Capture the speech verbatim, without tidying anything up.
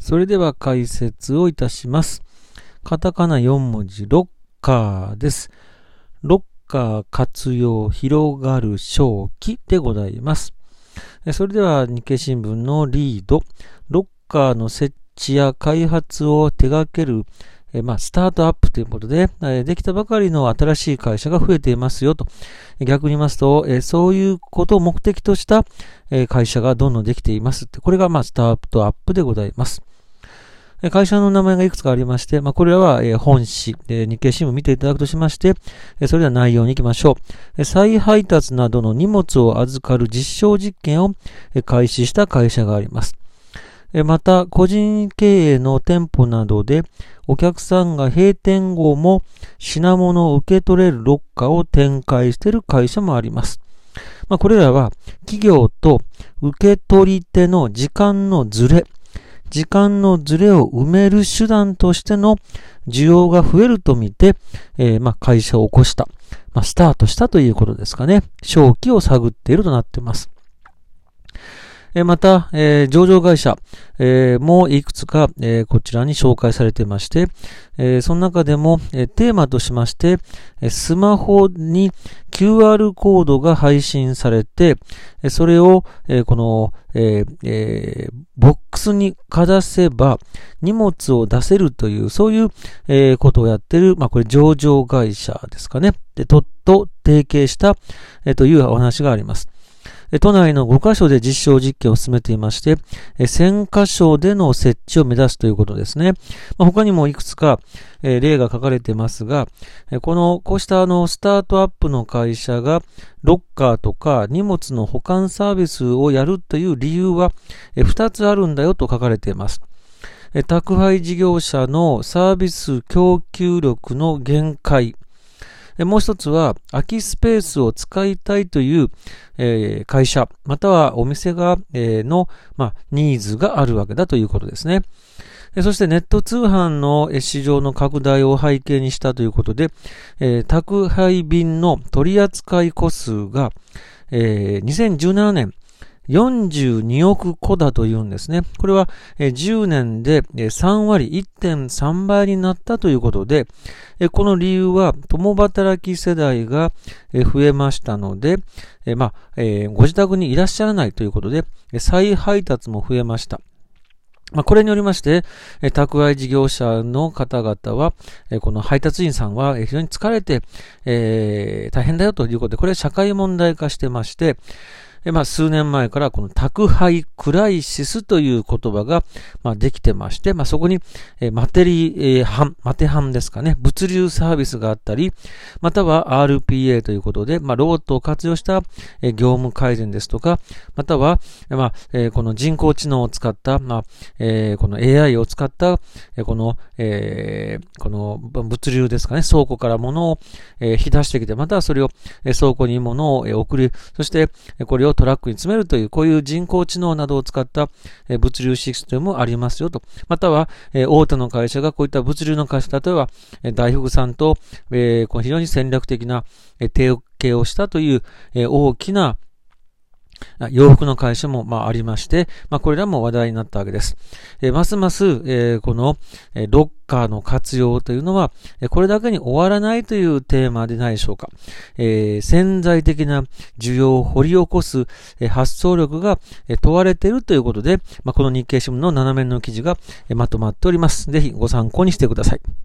それでは解説をいたします。カタカナよん文字、ロッカーです。ロッカー活用広がる商機でございます。それでは日経新聞のリード、ロッカーの設置や開発を手掛けるえまあ、スタートアップということで、えできたばかりの新しい会社が増えていますよと。逆に言いますと、えそういうことを目的とした、え会社がどんどんできていますって。これが、まあ、スタートアップでございます。え会社の名前がいくつかありまして、まあ、これらは、え本誌、え日経新聞見ていただくとしまして、えそれでは内容に行きましょう。え再配達などの荷物を預かる実証実験を、え開始した会社があります。また、個人経営の店舗などで、お客さんが閉店後も品物を受け取れるロッカーを展開している会社もあります。まあ、これらは、企業と受け取り手の時間のズレ、時間のズレを埋める手段としての需要が増えるとみて、えー、まあ会社を起こした、まあ、スタートしたということですかね。商機を探っているとなっています。また、えー、上場会社、えー、もいくつか、えー、こちらに紹介されていまして、えー、その中でも、えー、テーマとしまして、スマホに キューアール コードが配信されて、それを、えー、この、えーえー、ボックスにかざせば荷物を出せるという、そういう、えー、ことをやっている、まあ、これ上場会社ですかね。で、とっと提携した、えー、というお話があります。都内のごカ所で実証実験を進めていまして、せんカ所での設置を目指すということですね。まあ、他にもいくつか例が書かれていますが、この、こうしたあのスタートアップの会社がロッカーとか荷物の保管サービスをやるという理由はふたつあるんだよと書かれています。宅配事業者のサービス供給力の限界。もう一つは、空きスペースを使いたいという、えー、会社、またはお店が、えー、の、まあ、ニーズがあるわけだということですね。そしてネット通販の市場の拡大を背景にしたということで、えー、宅配便の取扱個数が、えー、にせんじゅうななねん、よんじゅうにおくこだというんですね。これはじゅうねんでさんわり、いってんさんばいになったということで、この理由は共働き世代が増えましたので、まあ、ご自宅にいらっしゃらないということで、再配達も増えました。まあ、これによりまして、宅配事業者の方々は、この配達員さんは非常に疲れて、えー、大変だよということで、これ社会問題化してまして、まあ、数年前からこの宅配クライシスという言葉が、まあ、できてまして、まあ、そこに、えマテリハン、マテハンですかね、物流サービスがあったり、または アールピーエー ということで、まあ、ロボットを活用した、え業務改善ですとか、または、まあ、えこの人工知能を使った、まあ、えこの エーアイ を使った、えこの、えー、この物流ですかね、倉庫から物を、えー、引き出してきて、またはそれを、え倉庫に物を、え送り、そして、これをトラックに詰めるという、こういう人工知能などを使った物流システムもありますよと。または、大手の会社がこういった物流の会社、例えば、大福さんと、非常に戦略的な提携をしたという大きな洋服の会社も、まあ、ありまして、まあ、これらも話題になったわけです。えー、ますます、えー、この、えー、ロッカーの活用というのは、えー、これだけに終わらないというテーマでないでしょうか。えー、潜在的な需要を掘り起こす、えー、発想力が、えー、問われているということで、まあ、この日経新聞のななめんの記事が、えー、まとまっております。ぜひご参考にしてください。